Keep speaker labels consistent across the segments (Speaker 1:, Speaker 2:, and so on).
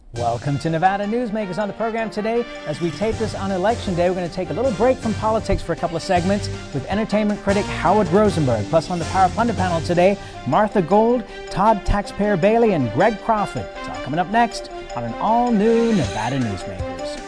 Speaker 1: Welcome to Nevada Newsmakers on the program today. As we tape this on Election Day, we're going to take a little break from politics for a couple of segments with entertainment critic Howard Rosenberg. Plus on the Power Pundit panel today, Martha Gold, Todd Taxpayer Bailey, and Greg Crawford. It's all coming up next on an all-new Nevada Newsmakers.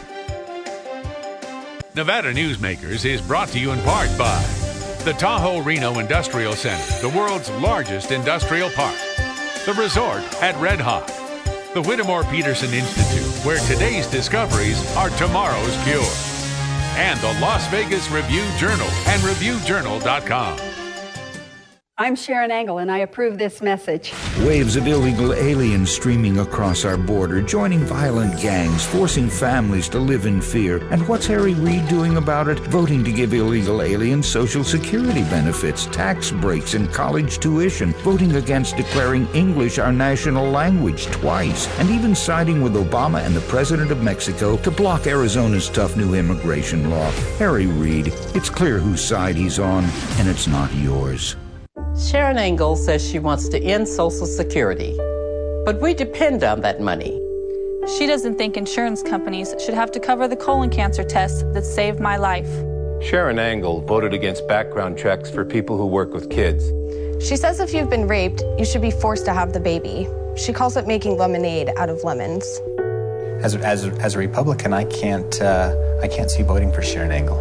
Speaker 2: Nevada Newsmakers is brought to you in part by the Tahoe-Reno Industrial Center, the world's largest industrial park, the resort at Red Hawk, the Whittemore Peterson Institute, where today's discoveries are tomorrow's cure, and the Las Vegas Review-Journal and ReviewJournal.com.
Speaker 3: I'm Sharon Angle, and I approve this message.
Speaker 4: Waves of illegal aliens streaming across our border, joining violent gangs, forcing families to live in fear. And what's Harry Reid doing about it? Voting to give illegal aliens Social Security benefits, tax breaks, and college tuition. Voting against declaring English our national language twice. And even siding with Obama and the President of Mexico to block Arizona's tough new immigration law. Harry Reid, it's clear whose side he's on, and it's not yours.
Speaker 5: Sharon Angle says she wants to end Social Security, but we depend on that money.
Speaker 6: She doesn't think insurance companies should have to cover the colon cancer tests that saved my life.
Speaker 7: Sharon Angle voted against background checks for people who work with kids.
Speaker 8: She says if you've been raped, you should be forced to have the baby. She calls it making lemonade out of lemons.
Speaker 9: As a Republican, I can't see voting for Sharon Angle.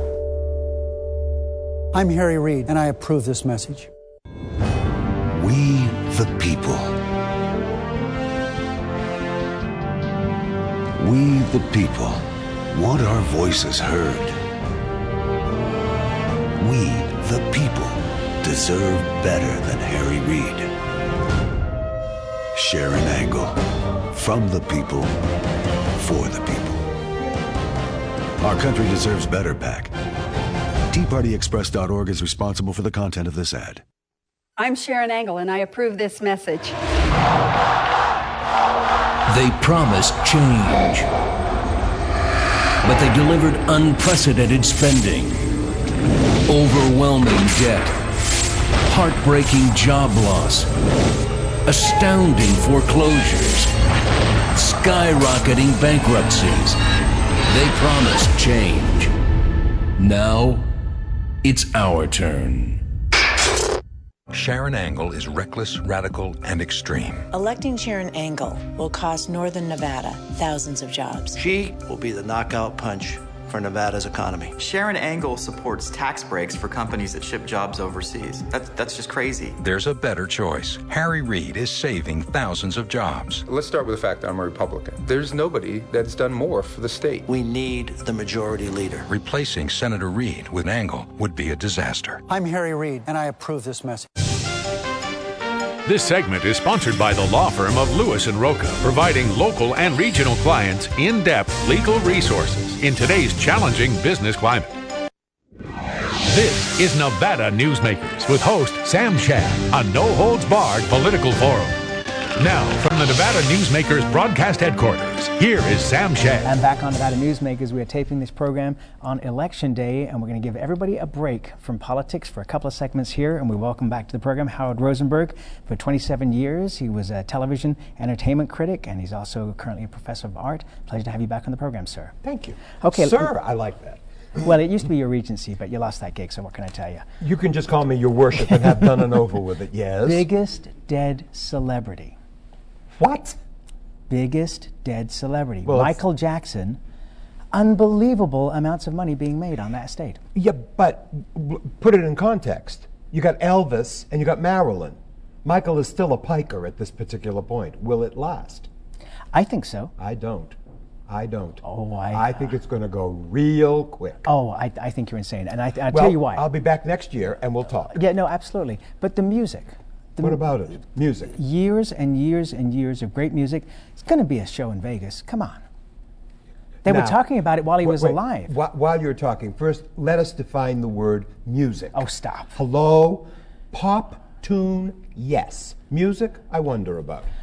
Speaker 10: I'm Harry Reid, and I approve this message.
Speaker 4: We the people. We the people want our voices heard. We the people deserve better than Harry Reid. Sharon Angle, from the people, for the people.
Speaker 11: Our country deserves better, PAC. TeaPartyExpress.org is responsible for the content of this ad.
Speaker 3: I'm Sharon Angle, and I approve this message.
Speaker 12: They promised change, but they delivered unprecedented spending, overwhelming debt, heartbreaking job loss, astounding foreclosures, skyrocketing bankruptcies. They promised change. Now, it's our turn.
Speaker 13: Sharon Angle is reckless, radical, and extreme.
Speaker 14: Electing Sharon Angle will cost Northern Nevada thousands of jobs.
Speaker 15: She will be the knockout punch for Nevada's economy.
Speaker 16: Sharon Angle supports tax breaks for companies that ship jobs overseas. That's just crazy.
Speaker 13: There's a better choice. Harry Reid is saving thousands of jobs.
Speaker 7: Let's start with the fact that I'm a Republican. There's nobody that's done more for the state.
Speaker 15: We need the majority leader.
Speaker 13: Replacing Senator Reid with Angle would be a disaster.
Speaker 10: I'm Harry Reid, and I approve this message.
Speaker 2: This segment is sponsored by the law firm of Lewis & Roca, providing local and regional clients in-depth legal resources in today's challenging business climate. This is Nevada Newsmakers with host Sam Shad, a no-holds-barred political forum. Now, from the Nevada Newsmakers broadcast headquarters, here is Sam Shad.
Speaker 1: And back on Nevada Newsmakers, we are taping this program on Election Day, and we're going to give everybody a break from politics for a couple of segments here, and we welcome back to the program Howard Rosenberg. For 27 years, he was a television entertainment critic, and he's also currently a professor of art. Pleasure to have you back on the program, sir.
Speaker 17: Thank you.
Speaker 1: Okay,
Speaker 17: Sir, I like that.
Speaker 1: Well, it used to be your regency, but you lost that gig, so what can I tell you?
Speaker 17: You can just call me your worship and have done and over with it, yes.
Speaker 1: Biggest dead celebrity.
Speaker 17: What?
Speaker 1: Biggest dead celebrity.
Speaker 17: Well,
Speaker 1: Michael Jackson. Unbelievable amounts of money being made on that estate.
Speaker 17: Yeah, but put it in context. You got Elvis and you got Marilyn. Michael is still a piker at this particular point. Will it last?
Speaker 1: I think so.
Speaker 17: I don't.
Speaker 1: Oh,
Speaker 17: I think it's going to go real quick.
Speaker 1: Oh, I think you're insane. And I'll tell you why.
Speaker 17: I'll be back next year and we'll talk.
Speaker 1: Yeah, no, absolutely. But the music.
Speaker 17: What about it? Music.
Speaker 1: Years and years and years of great music. It's going to be a show in Vegas. Come on. They were talking about it while he was alive.
Speaker 17: While you're talking, first, let us define the word music.
Speaker 1: Oh, stop.
Speaker 17: Hello? Pop, tune, yes. Music, I wonder about.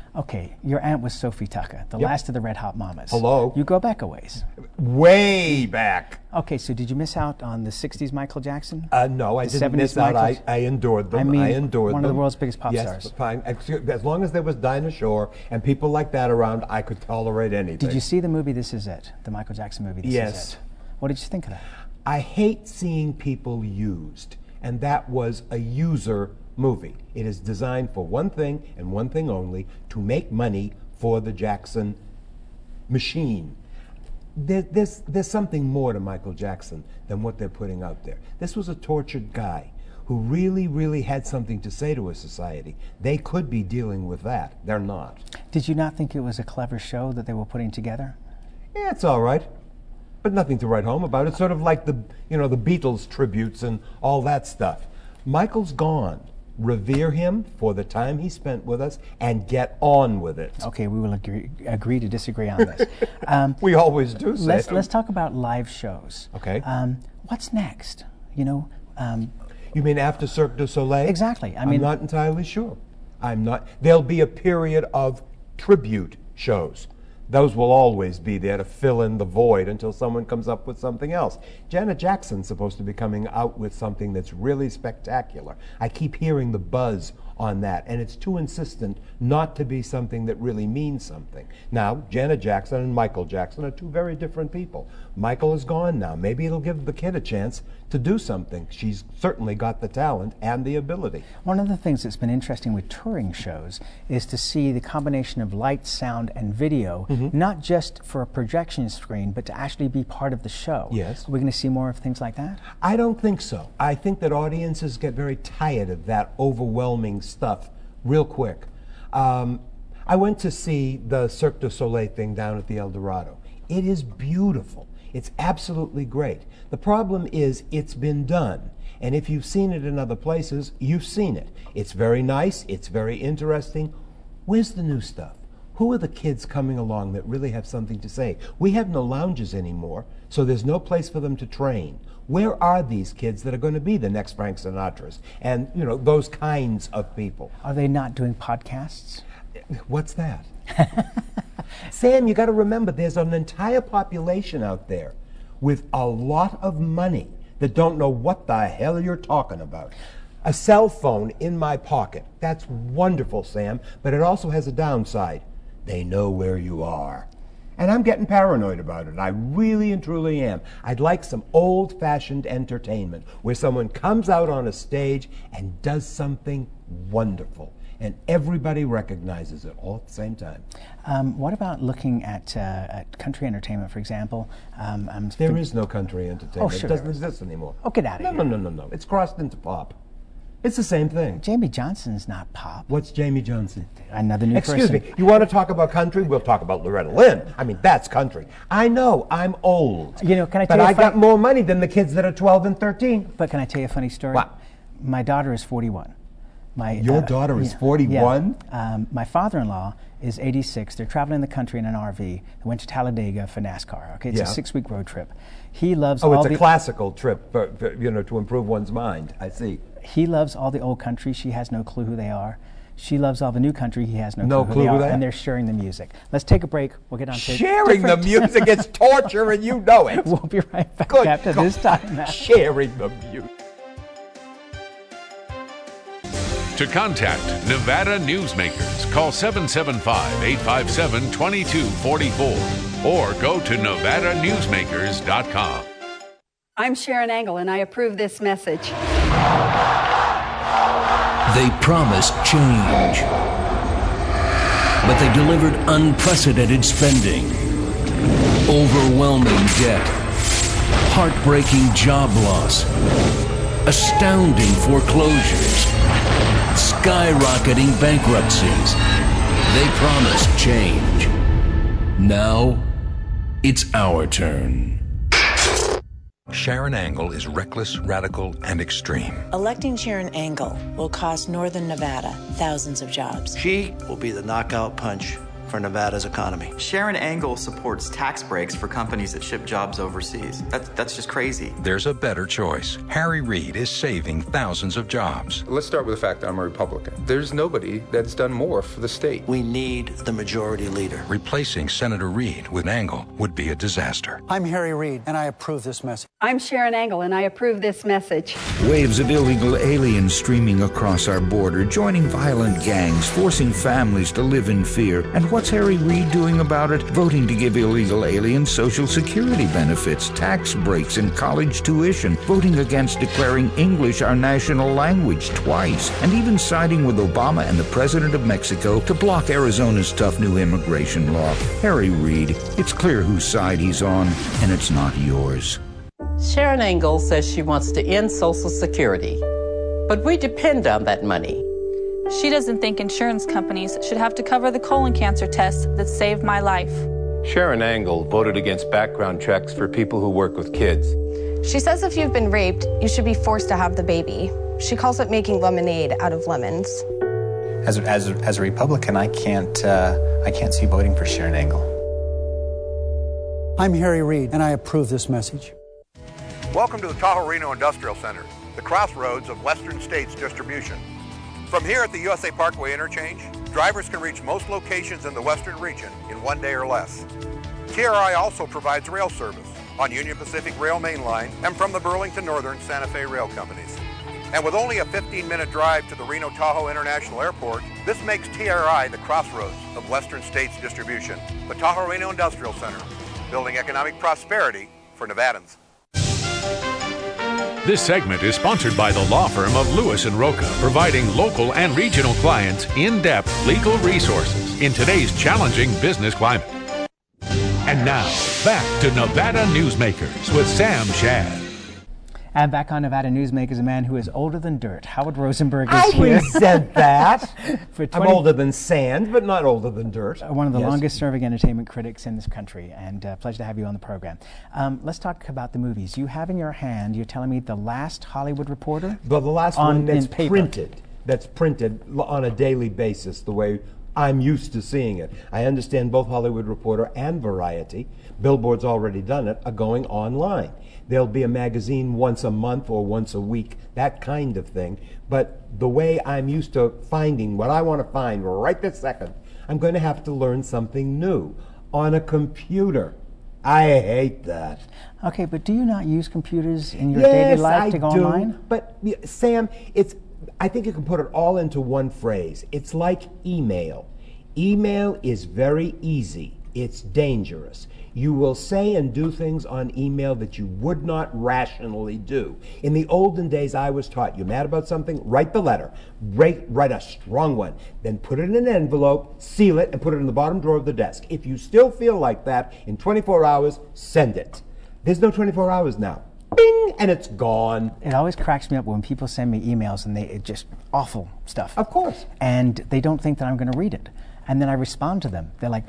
Speaker 1: Okay, your aunt was Sophie Tucker, the last of the Red Hot Mamas.
Speaker 17: Hello.
Speaker 1: You go back a ways.
Speaker 17: Way back.
Speaker 1: Okay, so did you miss out on the 60s Michael Jackson?
Speaker 17: No, I didn't miss out. I endured them. I endured
Speaker 1: one
Speaker 17: them.
Speaker 1: of the world's biggest pop
Speaker 17: yes,
Speaker 1: stars.
Speaker 17: Fine. As long as there was Dinah Shore and people like that around, I could tolerate anything.
Speaker 1: Did you see the movie This Is It? The Michael Jackson movie This Is It? What did you think of that?
Speaker 17: I hate seeing people used, and that was a user movie. It is designed for one thing and one thing only, to make money for the Jackson machine. There's something more to Michael Jackson than what they're putting out there. This was a tortured guy who really, really had something to say to a society. They could be dealing with that. They're not.
Speaker 1: Did you not think it was a clever show that they were putting together?
Speaker 17: Yeah, it's all right, but nothing to write home about. It's sort of like the Beatles tributes and all that stuff. Michael's gone. Revere him for the time he spent with us and get on with it.
Speaker 1: Okay, we will agree to disagree on this.
Speaker 17: We always do.
Speaker 1: Let's talk about live shows.
Speaker 17: Okay.
Speaker 1: What's next? You
Speaker 17: mean after Cirque du Soleil?
Speaker 1: Exactly.
Speaker 17: I'm not entirely sure. I'm not. There'll be a period of tribute shows. Those will always be there to fill in the void until someone comes up with something else. Janet Jackson's supposed to be coming out with something that's really spectacular. I keep hearing the buzz on that, and it's too insistent not to be something that really means something. Now, Janet Jackson and Michael Jackson are two very different people. Michael is gone now. Maybe it'll give the kid a chance to do something. She's certainly got the talent and the ability.
Speaker 1: One of the things that's been interesting with touring shows is to see the combination of light, sound, and video, not just for a projection screen, but to actually be part of the show.
Speaker 17: Yes.
Speaker 1: Are we going to see more of things like that?
Speaker 17: I don't think so. I think that audiences get very tired of that overwhelming stuff real quick. I went to see the Cirque du Soleil thing down at the El Dorado. It is beautiful. It's absolutely great. The problem is it's been done. And if you've seen it in other places, you've seen it. It's very nice. It's very interesting. Where's the new stuff? Who are the kids coming along that really have something to say? We have no lounges anymore, so there's no place for them to train. Where are these kids that are going to be the next Frank Sinatras? And, those kinds of people.
Speaker 1: Are they not doing podcasts?
Speaker 17: What's that? Sam, you got to remember, there's an entire population out there with a lot of money that don't know what the hell you're talking about. A cell phone in my pocket. That's wonderful, Sam, but it also has a downside. They know where you are. And I'm getting paranoid about it. I really and truly am. I'd like some old-fashioned entertainment where someone comes out on a stage and does something wonderful, and everybody recognizes it all at the same time.
Speaker 1: What about looking at country entertainment, for example?
Speaker 17: There is no country entertainment.
Speaker 1: Oh, sure.
Speaker 17: It doesn't exist anymore.
Speaker 1: Oh, get out of here.
Speaker 17: No. It's crossed into pop. It's the same thing.
Speaker 1: Jamie Johnson's not pop.
Speaker 17: What's Jamie Johnson?
Speaker 1: Another new person.
Speaker 17: Excuse me, you want to talk about country? We'll talk about Loretta Lynn. I mean, that's country. I know, I'm old.
Speaker 1: Can I tell you
Speaker 17: But I got more money than the kids that are 12 and 13.
Speaker 1: But can I tell you a funny story?
Speaker 17: What?
Speaker 1: My daughter is 41.
Speaker 17: Your daughter is 41?
Speaker 1: Yeah. My father-in-law is 86. They're traveling the country in an RV. They went to Talladega for NASCAR. Okay, it's a 6-week road trip. He loves
Speaker 17: it's a classical trip, for, to improve one's mind. I see.
Speaker 1: He loves all the old country. She has no clue who they are. She loves all the new country. He has no clue who they are. And they're sharing the music. Let's take a break. We'll get on to
Speaker 17: sharing the music. It's torture, and you know it.
Speaker 1: We'll be right back after this time. Now.
Speaker 17: Sharing the music.
Speaker 2: To contact Nevada Newsmakers, call 775-857-2244 or go to NevadaNewsmakers.com.
Speaker 3: I'm Sharon Angle, and I approve this message.
Speaker 12: They promised change, but they delivered unprecedented spending, overwhelming debt, heartbreaking job loss, astounding foreclosures, skyrocketing bankruptcies. They promised change. Now, it's our turn.
Speaker 13: Sharon Angle is reckless, radical, and extreme.
Speaker 14: Electing Sharon Angle will cost Northern Nevada thousands of jobs.
Speaker 15: She will be the knockout punch for Nevada's economy.
Speaker 16: Sharon Angle supports tax breaks for companies that ship jobs overseas. That's just crazy.
Speaker 13: There's a better choice. Harry Reid is saving thousands of jobs.
Speaker 18: Let's start with the fact that I'm a Republican. There's nobody that's done more for the state.
Speaker 15: We need the majority leader.
Speaker 13: Replacing Senator Reid with Angle would be a disaster.
Speaker 10: I'm Harry Reid, and I approve this message.
Speaker 3: I'm Sharon Angle, and I approve this message.
Speaker 4: Waves of illegal aliens streaming across our border, joining violent gangs, forcing families to live in fear. And what's Harry Reid doing about it? Voting to give illegal aliens Social Security benefits, tax breaks, and college tuition. Voting against declaring English our national language twice. And even siding with Obama and the President of Mexico to block Arizona's tough new immigration law. Harry Reid, it's clear whose side he's on, and it's not yours.
Speaker 5: Sharon Angle says she wants to end Social Security, but we depend on that money.
Speaker 6: She doesn't think insurance companies should have to cover the colon cancer tests that saved my life.
Speaker 7: Sharon Angle voted against background checks for people who work with kids.
Speaker 8: She says if you've been raped, you should be forced to have the baby. She calls it making lemonade out of lemons.
Speaker 9: As a Republican, I can't see voting for Sharon Angle.
Speaker 10: I'm Harry Reid, and I approve this message.
Speaker 19: Welcome to the Tahoe Reno Industrial Center, the crossroads of Western States distribution. From here at the USA Parkway interchange, drivers can reach most locations in the Western region in 1 day or less. TRI also provides rail service on Union Pacific Rail Main Line and from the Burlington Northern Santa Fe Rail Companies. And with only a 15-minute drive to the Reno-Tahoe International Airport, this makes TRI the crossroads of Western States distribution. The Tahoe Reno Industrial Center, building economic prosperity for Nevadans.
Speaker 2: This segment is sponsored by the law firm of Lewis & Roca, providing local and regional clients in-depth legal resources in today's challenging business climate. And now, back to Nevada Newsmakers with Sam Shad.
Speaker 1: And back on Nevada Newsmakers, a man who is older than dirt. Howard Rosenberg is here.
Speaker 17: I resent that. I'm older than sand, but not older than dirt.
Speaker 1: One of the longest-serving entertainment critics in this country, and pleasure to have you on the program. Let's talk about the movies. You have in your hand, you're telling me, The Last Hollywood Reporter?
Speaker 17: The last one that's printed on a daily basis, the way I'm used to seeing it. I understand both Hollywood Reporter and Variety, Billboard's already done it, are going online. There'll be a magazine once a month or once a week, that kind of thing. But the way I'm used to finding what I want to find right this second, I'm going to have to learn something new on a computer. I hate that.
Speaker 1: Okay, but do you not use computers in your daily life to go online?
Speaker 17: But Sam, I think you can put it all into one phrase. It's like email. Email is very easy. It's dangerous. You will say and do things on email that you would not rationally do. In the olden days, I was taught, you're mad about something, write the letter. Write a strong one. Then put it in an envelope, seal it, and put it in the bottom drawer of the desk. If you still feel like that, in 24 hours, send it. There's no 24 hours now. Bing! And it's gone.
Speaker 1: It always cracks me up when people send me emails and it's just awful stuff.
Speaker 17: Of course.
Speaker 1: And they don't think that I'm going to read it. And then I respond to them. They're like,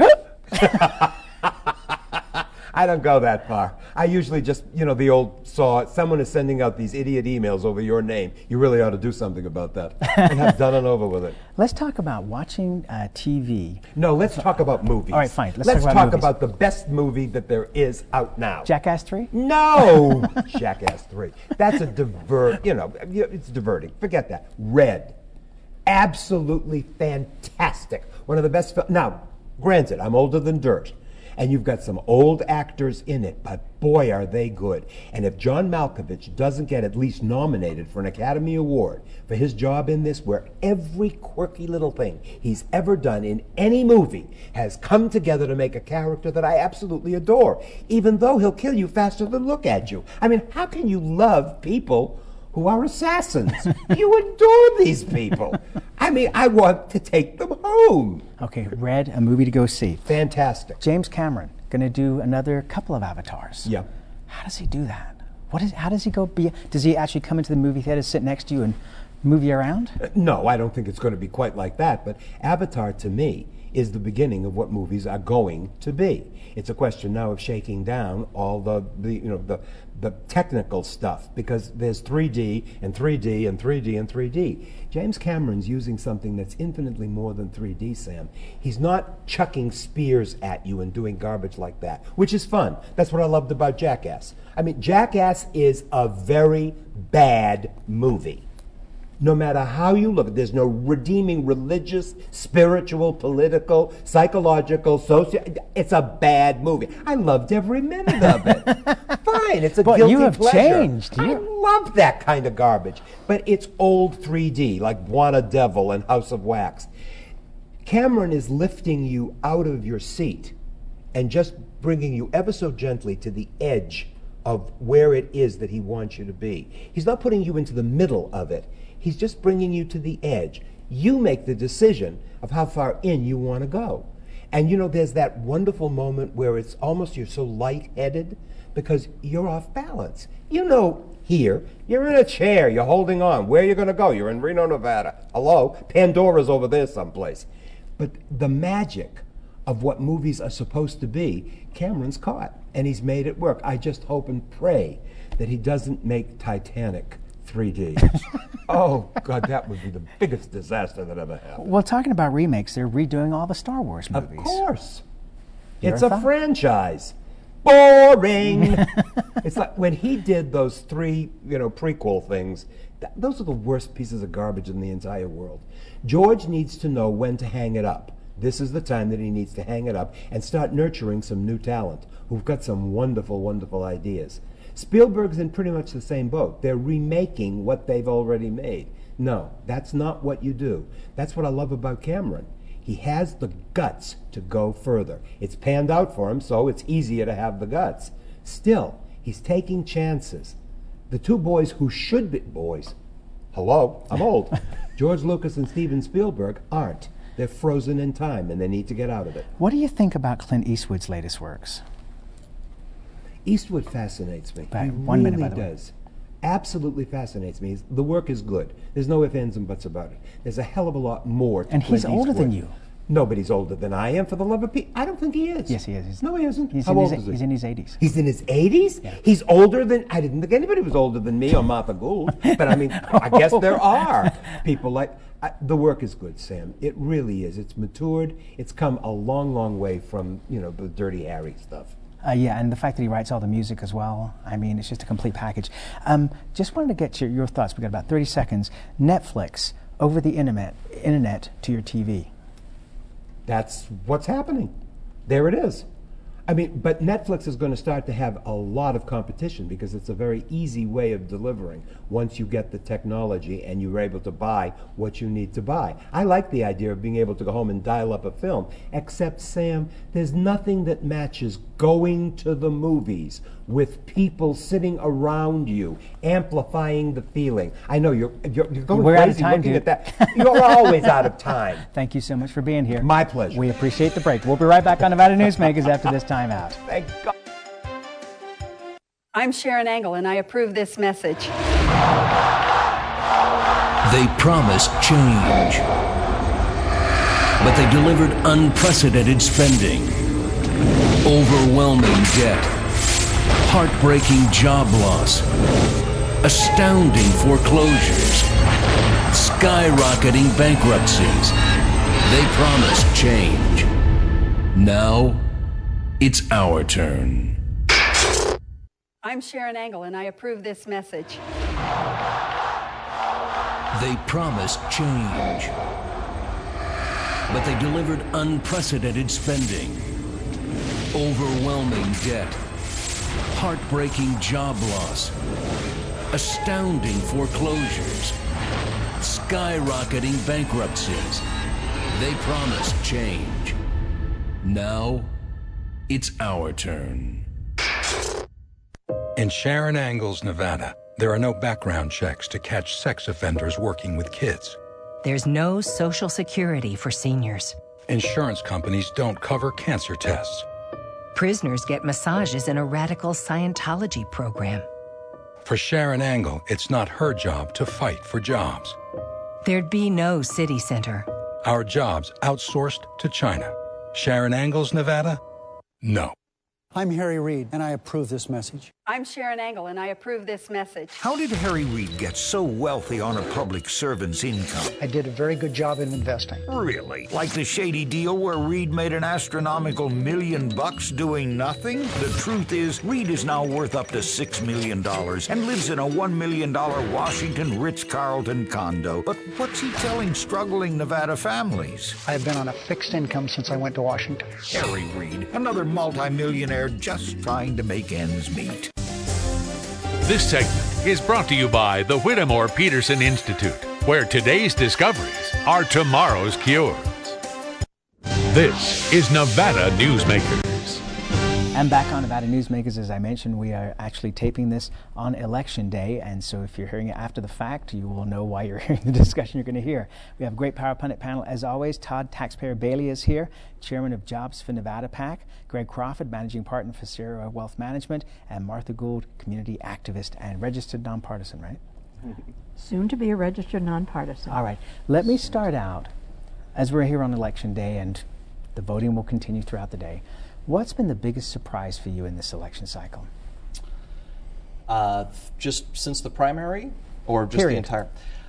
Speaker 17: I don't go that far. I usually just, the old saw, someone is sending out these idiot emails over your name. You really ought to do something about that and have done and over with it.
Speaker 1: Let's talk about watching TV.
Speaker 17: No, let's talk about movies.
Speaker 1: All right, fine.
Speaker 17: Let's talk about the best movie that there is out now.
Speaker 1: Jackass 3?
Speaker 17: No! Jackass 3. That's it's diverting. Forget that. Red. Absolutely fantastic. One of the best films. Now, granted, I'm older than dirt. And you've got some old actors in it, but boy, are they good. And if John Malkovich doesn't get at least nominated for an Academy Award for his job in this, where every quirky little thing he's ever done in any movie has come together to make a character that I absolutely adore, even though he'll kill you faster than look at you. I mean, how can you love people who are assassins? You adore these people. I mean, I want to take them home.
Speaker 1: Okay, Red, a movie to go see.
Speaker 17: Fantastic.
Speaker 1: James Cameron, going to do another couple of Avatars.
Speaker 17: Yeah.
Speaker 1: How does he do that? How does he go? Does he actually come into the movie theater, sit next to you, and move you around?
Speaker 17: No, I don't think it's going to be quite like that. But Avatar, to me, is the beginning of what movies are going to be. It's a question now of shaking down all the technical stuff, because there's 3D and 3D and 3D and 3D. James Cameron's using something that's infinitely more than 3D, Sam. He's not chucking spears at you and doing garbage like that, which is fun. That's what I loved about Jackass. I mean, Jackass is a very bad movie. No matter how you look, there's no redeeming religious, spiritual, political, psychological, social. It's a bad movie. I loved every minute of it. Fine, it's a guilty pleasure.
Speaker 1: But you have changed.
Speaker 17: I love that kind of garbage. But it's old 3D, like Buona Devil and House of Wax. Cameron is lifting you out of your seat and just bringing you ever so gently to the edge of where it is that he wants you to be. He's not putting you into the middle of it. He's just bringing you to the edge. You make the decision of how far in you want to go. And you know, there's that wonderful moment where it's almost you're so lightheaded because you're off balance. You know, here, you're in a chair, you're holding on. Where are you going to go? You're in Reno, Nevada. Hello? Pandora's over there someplace. But the magic of what movies are supposed to be, Cameron's caught, and he's made it work. I just hope and pray that he doesn't make Titanic 3D. Oh, God, that would be the biggest disaster that ever happened.
Speaker 1: Well, talking about remakes, they're redoing all the Star Wars movies.
Speaker 17: Of course. It's a franchise. Boring. It's like when he did those 3, prequel things, those are the worst pieces of garbage in the entire world. George needs to know when to hang it up. This is the time that he needs to hang it up and start nurturing some new talent who've got some wonderful, wonderful ideas. Spielberg's in pretty much the same boat. They're remaking what they've already made. No, that's not what you do. That's what I love about Cameron. He has the guts to go further. It's panned out for him, so it's easier to have the guts. Still, he's taking chances. The two boys who should be boys, hello, I'm old, George Lucas and Steven Spielberg aren't. They're frozen in time, and they need to get out of it.
Speaker 1: What do you think about Clint Eastwood's latest works?
Speaker 17: Eastwood fascinates me.
Speaker 1: He
Speaker 17: really
Speaker 1: minute, by the
Speaker 17: does. Absolutely fascinates me. The work is good. There's no ifs, ands, and buts about it. There's a hell of a lot more to
Speaker 1: And he's
Speaker 17: Clint
Speaker 1: older than
Speaker 17: Eastwood.
Speaker 1: you.
Speaker 17: Nobody's older than I am, for the love of Pete. I don't think he is.
Speaker 1: Yes, he is.
Speaker 17: No, he isn't.
Speaker 1: He's
Speaker 17: How
Speaker 1: in
Speaker 17: old
Speaker 1: his,
Speaker 17: is he?
Speaker 1: He's in his 80s.
Speaker 17: He's in his 80s?
Speaker 1: Yeah.
Speaker 17: He's older than... I didn't think anybody was older than me or Martha Gould. But I mean, I guess there are people like... the work is good, Sam. It really is. It's matured. It's come a long, long way from, the Dirty Harry stuff.
Speaker 1: Yeah, and the fact that he writes all the music as well. I mean, it's just a complete package. Just wanted to get your thoughts. We've got about 30 seconds. Netflix, over the internet to your TV.
Speaker 17: That's what's happening. There it is. I mean, but Netflix is going to start to have a lot of competition because it's a very easy way of delivering once you get the technology and you're able to buy what you need to buy. I like the idea of being able to go home and dial up a film, except, Sam, there's nothing that matches going to the movies with people sitting around you, amplifying the feeling. I know you're going
Speaker 1: We're
Speaker 17: crazy
Speaker 1: out of time,
Speaker 17: looking
Speaker 1: dude.
Speaker 17: at that. You're always out of time.
Speaker 1: Thank you so much for being here.
Speaker 17: My pleasure.
Speaker 1: We appreciate the break. We'll be right back on Nevada Newsmakers after this time out.
Speaker 17: Thank God.
Speaker 3: I'm Sharon Angle, and I approve this message.
Speaker 12: They promised change, but they delivered unprecedented spending, overwhelming debt, heartbreaking job loss, astounding foreclosures, skyrocketing bankruptcies. They promised change. Now, it's our turn.
Speaker 3: I'm Sharon Angle, and I approve this message.
Speaker 12: They promised change, but they delivered unprecedented spending, overwhelming debt, heartbreaking job loss, astounding foreclosures, skyrocketing bankruptcies. They promised change. Now, it's our turn.
Speaker 13: In Sharon Angles, Nevada, there are no background checks to catch sex offenders working with kids.
Speaker 20: There's no Social Security for seniors.
Speaker 13: Insurance companies don't cover cancer tests.
Speaker 20: Prisoners get massages in a radical Scientology program.
Speaker 13: For Sharon Angle, it's not her job to fight for jobs.
Speaker 20: There'd be no city center,
Speaker 13: Our jobs outsourced to China. Sharon Angles, Nevada? No.
Speaker 10: I'm Harry Reid, and I approve this message.
Speaker 3: I'm Sharon Angle, and I approve this message.
Speaker 4: How did Harry Reid get so wealthy on a public servant's income?
Speaker 10: I did a very good job in investing.
Speaker 4: Really? Like the shady deal where Reid made an astronomical $1 million doing nothing? The truth is, Reid is now worth up to $6 million and lives in a $1 million Washington Ritz-Carlton condo. But what's he telling struggling Nevada families?
Speaker 10: I've been on a fixed income since I went to Washington.
Speaker 4: Harry Reid, another multimillionaire just trying to make ends meet.
Speaker 2: This segment is brought to you by the Whittemore Peterson Institute, where today's discoveries are tomorrow's cures. This is Nevada Newsmakers.
Speaker 1: And back on Nevada Newsmakers, as I mentioned, we are actually taping this on Election Day, and so if you're hearing it after the fact, you will know why you're hearing the discussion you're going to hear. We have a great Power Pundit panel as always. Todd Taxpayer Bailey is here, Chairman of Jobs for Nevada PAC, Greg Crawford, Managing Partner for Sierra Wealth Management, and Martha Gould, Community Activist and Registered Nonpartisan, right?
Speaker 21: Soon to be a registered nonpartisan.
Speaker 1: All right, let me start out, as we're here on Election Day and the voting will continue throughout the day. What's been the biggest surprise for you in this election cycle?
Speaker 22: Just since the primary, or just
Speaker 1: Period.
Speaker 22: the entire?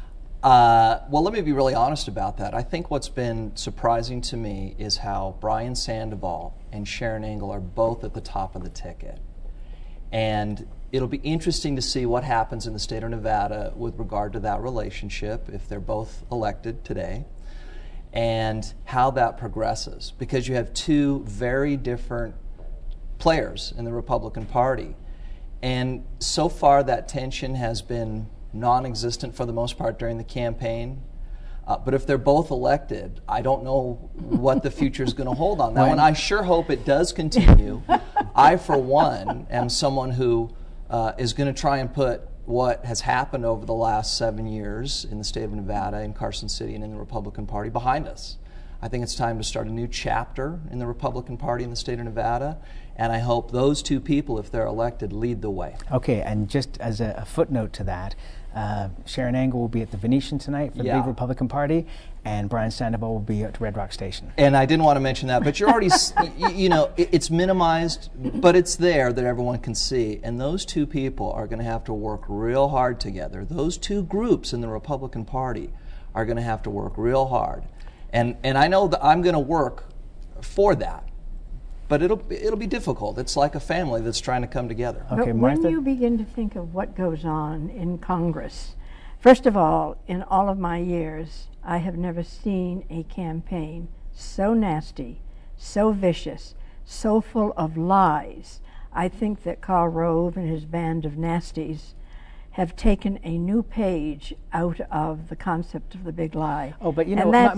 Speaker 22: Well, let me be really honest about that. I think what's been surprising to me is how Brian Sandoval and Sharon Angle are both at the top of the ticket. And it'll be interesting to see what happens in the state of Nevada with regard to that relationship, if they're both elected today, and how that progresses, because you have two very different players in the Republican Party. And so far that tension has been non-existent for the most part during the campaign. But if they're both elected, I don't know what the future is going to hold on that one. I sure hope it does continue. I, for one, am someone who is going to try and put what has happened over the last 7 years in the state of Nevada, in Carson City, and in the Republican Party behind us. I think it's time to start a new chapter in the Republican Party in the state of Nevada, and I hope those two people, if they're elected, lead the way.
Speaker 1: Okay, and just as a footnote to that, Sharon Angle will be at the Venetian tonight for the big Republican Party, and Brian Sandoval will be at Red Rock Station.
Speaker 22: And I didn't want to mention that, but you're already, you know, it's minimized, but it's there that everyone can see. And those two people are going to have to work real hard together. Those two groups in the Republican Party are going to have to work real hard. And I know that I'm going to work for that. But it'll be difficult. It's like a family that's trying to come together.
Speaker 21: Okay, but when you begin to think of what goes on in Congress, first of all, in all of my years, I have never seen a campaign so nasty, so vicious, so full of lies. I think that Karl Rove and his band of nasties have taken a new page out of the concept of the big lie.
Speaker 1: Oh, but you know,
Speaker 21: Martha,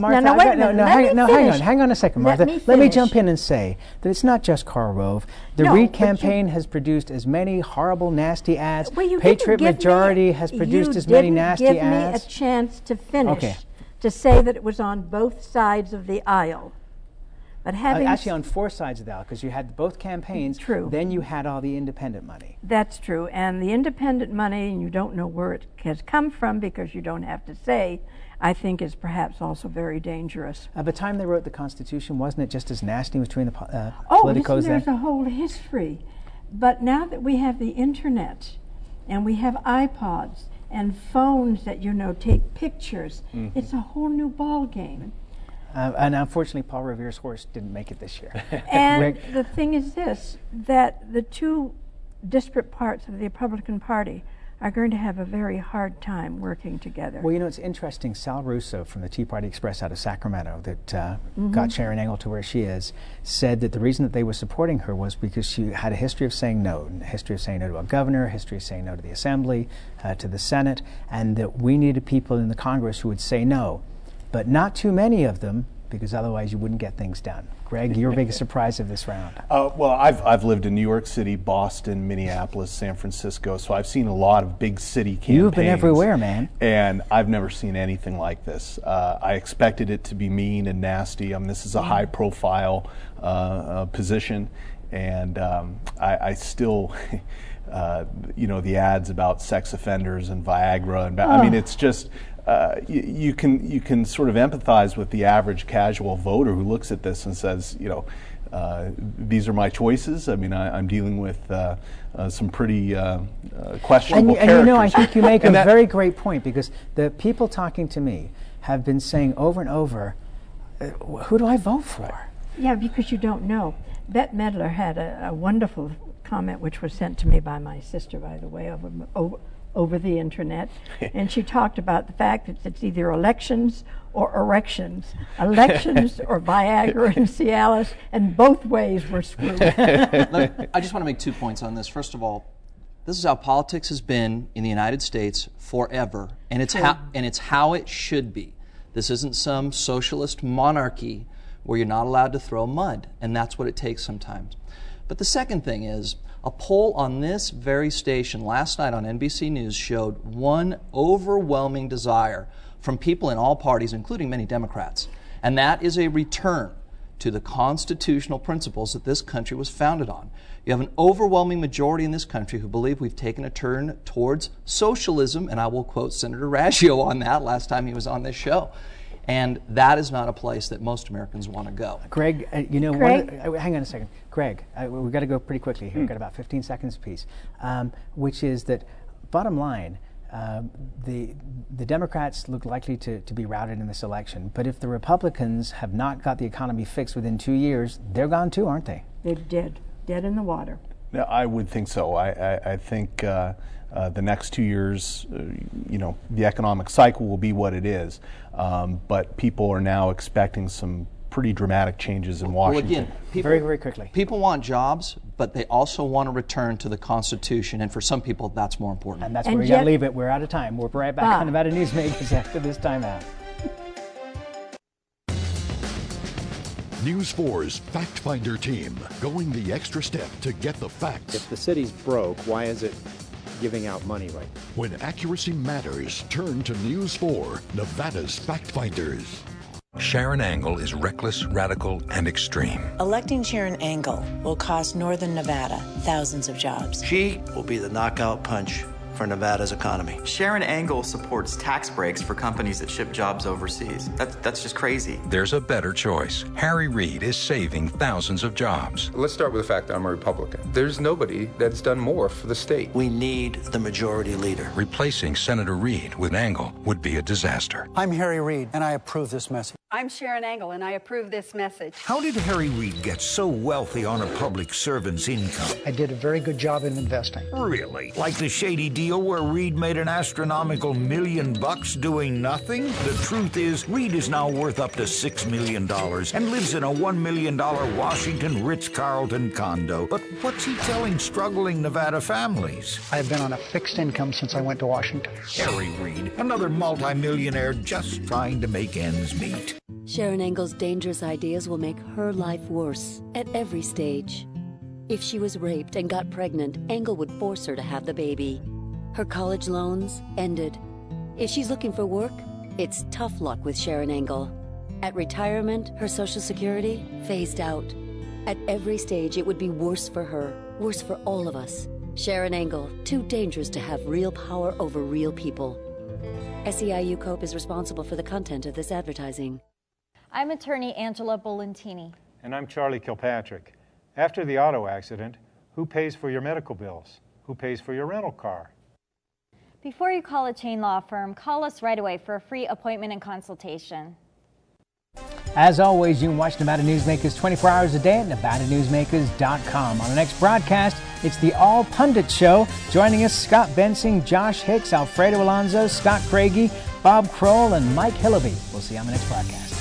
Speaker 1: hang on a second, Martha. Let me jump in and say that it's not just Karl Rove. The Reid campaign has produced as many horrible, nasty ads. Patriot Majority has produced as many nasty ads.
Speaker 21: You didn't give me a chance to finish, to say that it was on both sides of the aisle. But having
Speaker 1: actually on four sides of the aisle, because you had both campaigns.
Speaker 21: True.
Speaker 1: Then you had all the independent money.
Speaker 21: That's true. And the independent money, and you don't know where it has come from because you don't have to say, I think is perhaps also very dangerous.
Speaker 1: At the time they wrote the Constitution, wasn't it just as nasty between the
Speaker 21: politicos there? There's a whole history. But now that we have the internet, and we have iPods, and phones that, you know, take pictures, it's a whole new ball game.
Speaker 1: And unfortunately, Paul Revere's horse didn't make it this year.
Speaker 21: And the thing is this, that the two disparate parts of the Republican Party are going to have a very hard time working together.
Speaker 1: Well, you know, it's interesting. Sal Russo from the Tea Party Express out of Sacramento that got Sharon Angle to where she is, said that the reason that they were supporting her was because she had a history of saying no, a history of saying no to a governor, a history of saying no to the Assembly, to the Senate, and that we needed people in the Congress who would say no. But not too many of them, because otherwise you wouldn't get things done. Greg, your biggest surprise of this round?
Speaker 23: Well, I've lived in New York City, Boston, Minneapolis, San Francisco, so I've seen a lot of big city campaigns.
Speaker 1: You've been everywhere, man.
Speaker 23: And I've never seen anything like this. I expected it to be mean and nasty. I mean, this is a high-profile position, and I still... you know, the ads about sex offenders and Viagra, and I mean, it's just you can sort of empathize with the average casual voter who looks at this and says, these are my choices. I mean, I'm dealing with some pretty questionable characters.
Speaker 1: And I think you make a very great point, because the people talking to me have been saying over and over, who do I vote for?
Speaker 21: Yeah, because you don't know. Bette Midler had a wonderful comment, which was sent to me by my sister, by the way, over the internet, and she talked about the fact that it's either elections or erections, elections or Viagra and Cialis, and both ways we're screwed.
Speaker 22: I just want to make 2 points on this. First of all, this is how politics has been in the United States forever, and it's how it should be. This isn't some socialist monarchy where you're not allowed to throw mud, and that's what it takes sometimes. But the second thing is, a poll on this very station last night on NBC News showed one overwhelming desire from people in all parties, including many Democrats, and that is a return to the constitutional principles that this country was founded on. You have an overwhelming majority in this country who believe we've taken a turn towards socialism, and I will quote Senator Raggio on that last time he was on this show. And that is not a place that most Americans want to go.
Speaker 1: Greg, hang on a second. Greg, we've got to go pretty quickly here. We've got about 15 seconds apiece, which is that, bottom line, the Democrats look likely to be routed in this election. But if the Republicans have not got the economy fixed within 2 years, they're gone too, aren't they?
Speaker 21: They're dead in the water.
Speaker 23: Yeah, I would think so. I think the next 2 years, the economic cycle will be what it is. But people are now expecting some pretty dramatic changes in Washington.
Speaker 22: Well, again,
Speaker 1: very, very quickly.
Speaker 22: People want jobs, but they also want to return to the Constitution, and for some people, that's more important.
Speaker 1: And that's where we got to leave it. We're out of time. We'll be right back on Nevada Newsmakers after this time out.
Speaker 11: News 4's Fact Finder team going the extra step to get the facts.
Speaker 14: If the city's broke, why is it giving out money right now?
Speaker 11: When accuracy matters, turn to News 4, Nevada's Fact Finders.
Speaker 4: Sharon Angle is reckless, radical, and extreme.
Speaker 16: Electing Sharon Angle will cost Northern Nevada thousands of jobs.
Speaker 15: She will be the knockout punch for Nevada's economy.
Speaker 24: Sharon Angle supports tax breaks for companies that ship jobs overseas. That's just crazy.
Speaker 4: There's a better choice. Harry Reid is saving thousands of jobs.
Speaker 18: Let's start with the fact that I'm a Republican. There's nobody that's done more for the state.
Speaker 15: We need the majority leader.
Speaker 4: Replacing Senator Reid with Angle would be a disaster.
Speaker 10: I'm Harry Reid, and I approve this message.
Speaker 3: I'm Sharon Angle, and I approve this message.
Speaker 4: How did Harry Reid get so wealthy on a public servant's income?
Speaker 10: I did a very good job in investing.
Speaker 4: Really? Like the shady deal where Reid made an astronomical $1 million doing nothing? The truth is, Reid is now worth up to $6 million and lives in a $1 million Washington Ritz-Carlton condo. But what's he telling struggling Nevada families?
Speaker 10: I've been on a fixed income since I went to Washington.
Speaker 4: Harry Reid, another multimillionaire just trying to make ends meet.
Speaker 25: Sharon Angle's dangerous ideas will make her life worse at every stage. If she was raped and got pregnant, Angle would force her to have the baby. Her college loans ended. If she's looking for work, it's tough luck with Sharon Angle. At retirement, her Social Security phased out. At every stage, it would be worse for her, worse for all of us. Sharon Angle, too dangerous to have real power over real people. SEIU Cope is responsible for the content of this advertising.
Speaker 26: I'm attorney Angela Bolentini.
Speaker 27: And I'm Charlie Kilpatrick. After the auto accident, who pays for your medical bills? Who pays for your rental car?
Speaker 26: Before you call a chain law firm, call us right away for a free appointment and consultation.
Speaker 1: As always, you can watch Nevada Newsmakers 24 hours a day at NevadaNewsmakers.com. On the next broadcast, it's the All Pundit Show. Joining us, Scott Bensing, Josh Hicks, Alfredo Alonso, Scott Craigie, Bob Kroll, and Mike Hillaby. We'll see you on the next broadcast.